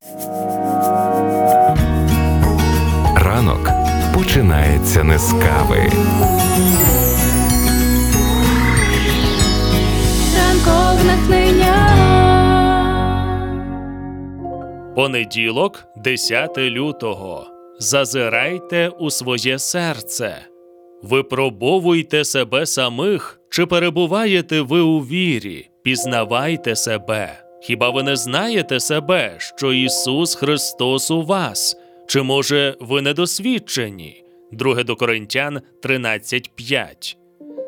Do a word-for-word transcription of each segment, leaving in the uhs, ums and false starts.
Ранок починається не з кави. Ранкове натхнення. Понеділок, десяте лютого. Зазирайте у своє серце. Випробовуйте себе самих, чи перебуваєте ви у вірі, пізнавайте себе. Хіба ви не знаєте себе, що Ісус Христос у вас? Чи, може, ви недосвідчені? Друге до Коринтян тринадцять п'ять.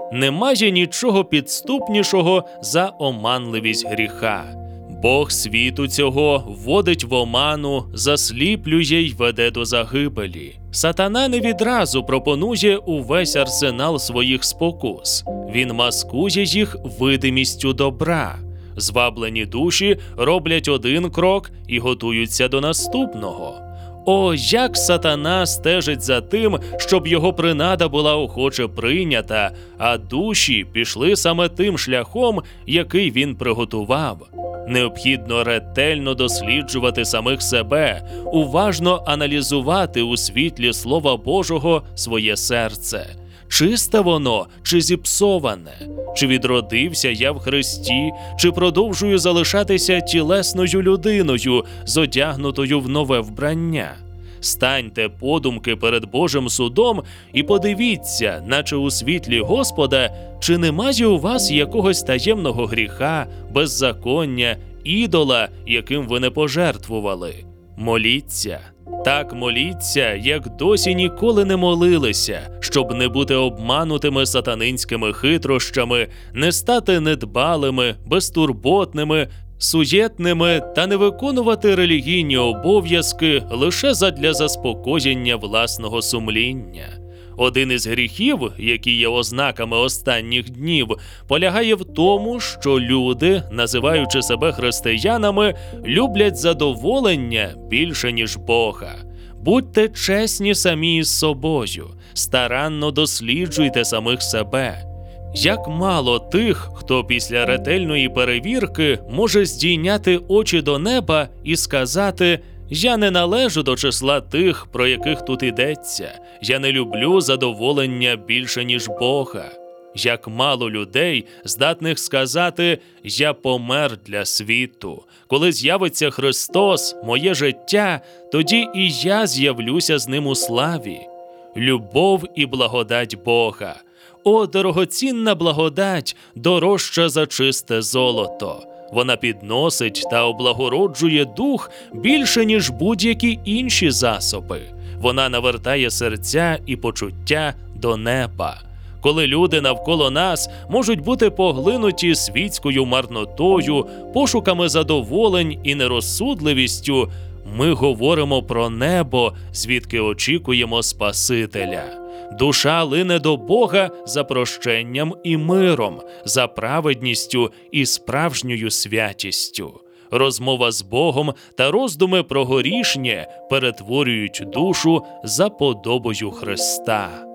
Немає нічого підступнішого за оманливість гріха. Бог світу цього вводить в оману, засліплює й веде до загибелі. Сатана не відразу пропонує увесь арсенал своїх спокус. Він маскує їх видимістю добра. Зваблені душі роблять один крок і готуються до наступного. О, як сатана стежить за тим, щоб його принада була охоче прийнята, а душі пішли саме тим шляхом, який він приготував. Необхідно ретельно досліджувати самих себе, уважно аналізувати у світлі Слова Божого своє серце. Чисте воно чи зіпсоване? Чи відродився я в Христі, чи продовжую залишатися тілесною людиною, зодягнутою в нове вбрання? Станьте подумки перед Божим судом і подивіться, наче у світлі Господа, чи немає у вас якогось таємного гріха, беззаконня, ідола, яким ви не пожертвували. Моліться. Так моліться, як досі ніколи не молилися, щоб не бути обманутими сатанинськими хитрощами, не стати недбалими, безтурботними, суєтними та не виконувати релігійні обов'язки лише задля заспокоєння власного сумління. Один із гріхів, які є ознаками останніх днів, полягає в тому, що люди, називаючи себе християнами, люблять задоволення більше, ніж Бога. Будьте чесні самі із собою, старанно досліджуйте самих себе. Як мало тих, хто після ретельної перевірки може здійняти очі до неба і сказати: «Я не належу до числа тих, про яких тут йдеться. Я не люблю задоволення більше, ніж Бога». Як мало людей, здатних сказати: «Я помер для світу. Коли з'явиться Христос, моє життя, тоді і я з'явлюся з ним у славі». Любов і благодать Бога. О, дорогоцінна благодать, дорожча за чисте золото. Вона підносить та облагороджує дух більше, ніж будь-які інші засоби. Вона навертає серця і почуття до неба. Коли люди навколо нас можуть бути поглинуті світською марнотою, пошуками задоволень і нерозсудливістю, ми говоримо про небо, звідки очікуємо Спасителя. Душа лине до Бога за прощенням і миром, за праведністю і справжньою святістю. Розмова з Богом та роздуми про горішнє перетворюють душу за подобою Христа.